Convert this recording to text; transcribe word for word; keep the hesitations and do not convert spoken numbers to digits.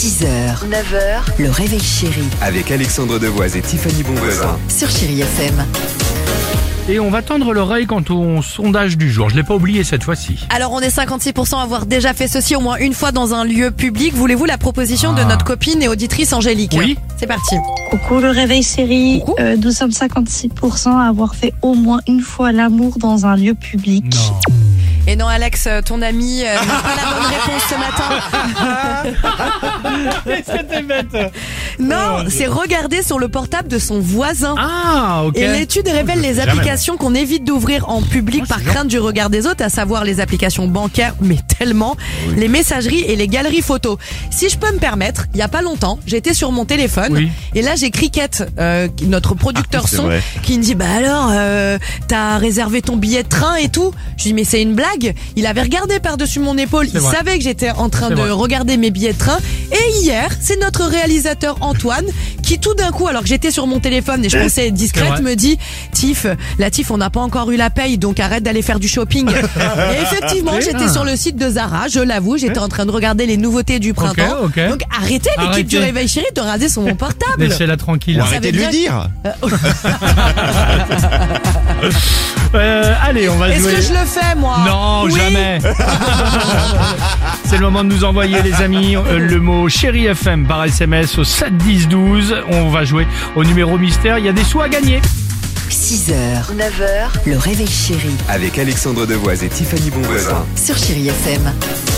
six heures, neuf heures, le réveil chéri Avec Alexandre Devoise et Tiffany Bonvoisin. sur Chéri F M. Et on va tendre l'oreille quant au sondage du jour. Je l'ai pas oublié cette fois-ci. Alors on est cinquante-six pour cent à avoir déjà fait ceci au moins une fois dans un lieu public. Voulez-vous la proposition Ah. de notre copine et auditrice Angélique? Oui. C'est parti. Coucou le réveil chéri, Coucou. Euh, nous sommes cinquante-six pour cent à avoir fait au moins une fois l'amour dans un lieu public. Non. Et non Alex, ton ami euh, n'a pas la bonne réponse ce matin. C'était bête. Non, c'est regarder sur le portable de son voisin. Ah, ok. Et l'étude révèle les Jamais. applications qu'on évite d'ouvrir en public Oh, par c'est crainte du regard des autres, à savoir les applications bancaires, mais tellement, les messageries et les galeries photos. Si je peux me permettre, il y a pas longtemps, j'étais sur mon téléphone Oui. et là j'ai Cricket, euh, notre producteur Ah, c'est son, vrai. qui me dit bah alors, euh, t'as réservé ton billet de train et tout. Je lui dis mais c'est une blague. Il avait regardé par-dessus mon épaule, C'est il vrai. savait que j'étais en train C'est de vrai. regarder mes billets de train. Et hier, c'est notre réalisateur Antoine qui tout d'un coup, alors que j'étais sur mon téléphone et je pensais être C'est discrète, vrai. me dit Tiff, la Tiff, on n'a pas encore eu la paye, donc arrête d'aller faire du shopping. Et effectivement, j'étais Ah. sur le site de Zara, je l'avoue, j'étais en train de regarder les nouveautés du printemps. Ok, ok. Donc arrêtez l'équipe Arrêtez. du Réveil Chéri de raser sur mon portable. Laissez-la tranquille. Ça Arrêtez veut de lui bien- dire. Euh, allez, on va Est-ce jouer. que je le fais, moi? Non, Oui. jamais. C'est le moment de nous envoyer, les amis, euh, le mot Chéri F M par S M S au sept dix douze. On va jouer au numéro mystère. Il y a des sous à gagner. six heures, neuf heures, le réveil chéri Avec Alexandre Devoise et Tiffany Bonvoisin. sur Chéri F M.